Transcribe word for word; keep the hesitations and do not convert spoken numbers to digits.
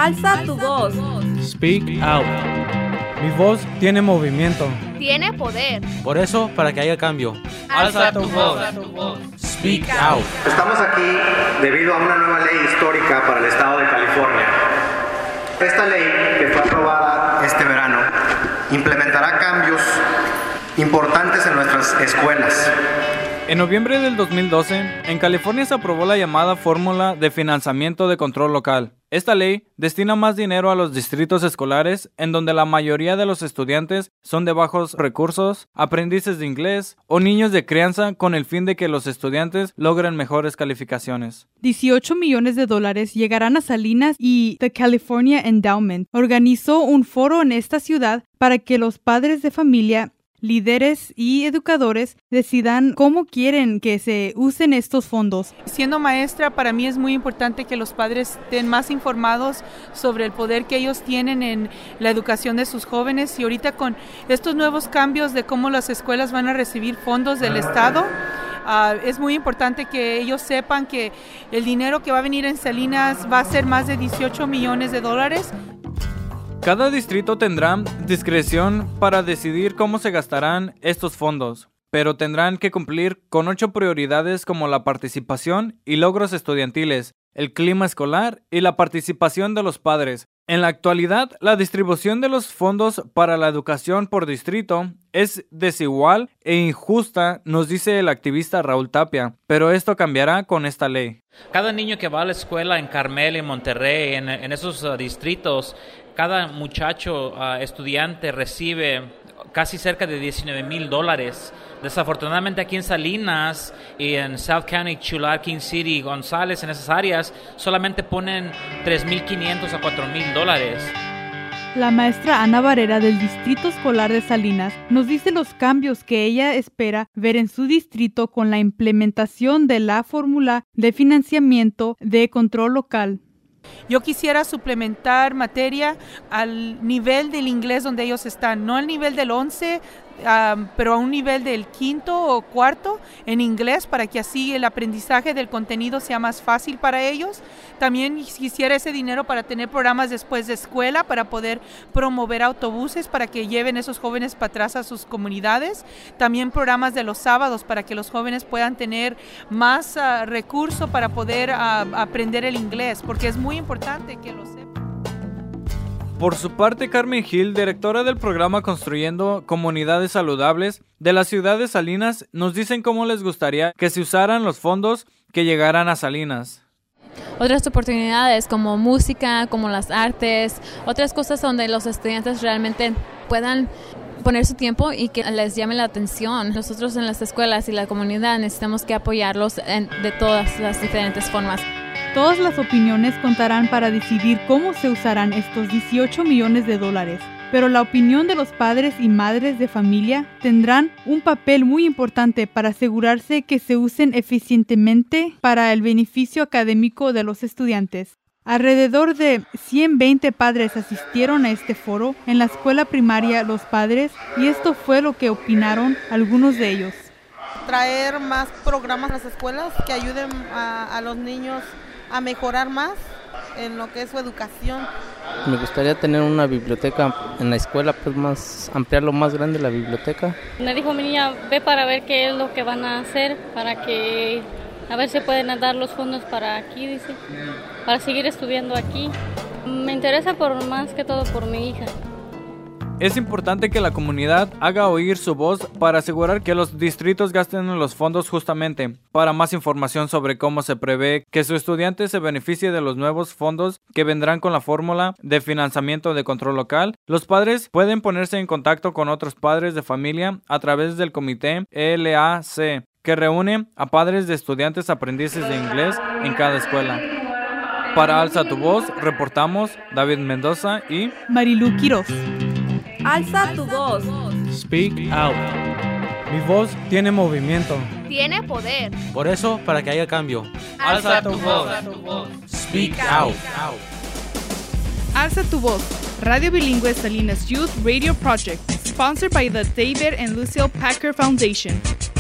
Alza tu voz. Speak out. Mi voz tiene movimiento. Tiene poder. Por eso, para que haya cambio. Alza, Alza tu voz. Speak out. Estamos aquí debido a una nueva ley histórica para el estado de California. Esta ley, que fue aprobada este verano, implementará cambios importantes en nuestras escuelas. En noviembre del dos mil doce, en California se aprobó la llamada Fórmula de Financiamiento de Control Local. Esta ley destina más dinero a los distritos escolares en donde la mayoría de los estudiantes son de bajos recursos, aprendices de inglés o niños de crianza, con el fin de que los estudiantes logren mejores calificaciones. dieciocho millones de dólares llegarán a Salinas y The California Endowment organizó un foro en esta ciudad para que los padres de familia, líderes y educadores decidan cómo quieren que se usen estos fondos. Siendo maestra, para mí es muy importante que los padres estén más informados sobre el poder que ellos tienen en la educación de sus jóvenes, y ahorita con estos nuevos cambios de cómo las escuelas van a recibir fondos del Estado, Uh, es muy importante que ellos sepan que el dinero que va a venir en Salinas va a ser más de dieciocho millones de dólares. Cada distrito tendrá discreción para decidir cómo se gastarán estos fondos, pero tendrán que cumplir con ocho prioridades como la participación y logros estudiantiles, el clima escolar y la participación de los padres. En la actualidad, la distribución de los fondos para la educación por distrito es desigual e injusta, nos dice el activista Raúl Tapia, pero esto cambiará con esta ley. Cada niño que va a la escuela en Carmel, en Monterrey, en, en esos uh, distritos, cada muchacho uh, estudiante recibe casi cerca de diecinueve mil dólares. Desafortunadamente aquí en Salinas y en South County, Chular, King City, González, en esas áreas, solamente ponen tres mil quinientos a cuatro mil dólares. La maestra Ana Barrera del Distrito Escolar de Salinas nos dice los cambios que ella espera ver en su distrito con la implementación de la fórmula de financiamiento de control local. Yo quisiera suplementar materia al nivel del inglés donde ellos están, no al nivel del once, um, pero a un nivel del quinto o cuarto en inglés, para que así el aprendizaje del contenido sea más fácil para ellos. También quisiera ese dinero para tener programas después de escuela, para poder promover autobuses para que lleven esos jóvenes para atrás a sus comunidades. También programas de los sábados para que los jóvenes puedan tener más uh, recursos para poder uh, aprender el inglés, porque es muy importante que lo sepan. Por su parte, Carmen Gil, directora del programa Construyendo Comunidades Saludables de la ciudad de Salinas, nos dicen cómo les gustaría que se usaran los fondos que llegaran a Salinas. Otras oportunidades como música, como las artes, otras cosas donde los estudiantes realmente puedan poner su tiempo y que les llame la atención. Nosotros en las escuelas y la comunidad necesitamos que apoyarlos en, de todas las diferentes formas. Todas las opiniones contarán para decidir cómo se usarán estos dieciocho millones de dólares, pero la opinión de los padres y madres de familia tendrán un papel muy importante para asegurarse que se usen eficientemente para el beneficio académico de los estudiantes. Alrededor de ciento veinte padres asistieron a este foro en la escuela primaria Los Padres, y esto fue lo que opinaron algunos de ellos. Traer más programas a las escuelas que ayuden a, a los niños a mejorar más en lo que es su educación. Me gustaría tener una biblioteca en la escuela, pues más ampliarlo más grande la biblioteca. Me dijo mi niña, ve para ver qué es lo que van a hacer, para que a ver si pueden dar los fondos para aquí, dice, para seguir estudiando aquí. Me interesa por más que todo por mi hija. Es importante que la comunidad haga oír su voz para asegurar que los distritos gasten los fondos justamente. Para más información sobre cómo se prevé que su estudiante se beneficie de los nuevos fondos que vendrán con la fórmula de financiamiento de control local, los padres pueden ponerse en contacto con otros padres de familia a través del comité L A C, que reúne a padres de estudiantes aprendices de inglés en cada escuela. Para Alza tu Voz, reportamos David Mendoza y Marilu Quiroz. Alza tu voz. Speak out. Mi voz tiene movimiento. Tiene poder. Por eso, para que haya cambio. Alza, Alza tu voz. Speak out. Alza tu voz. Radio Bilingüe Salinas Youth Radio Project. Sponsored by the David and Lucille Packer Foundation.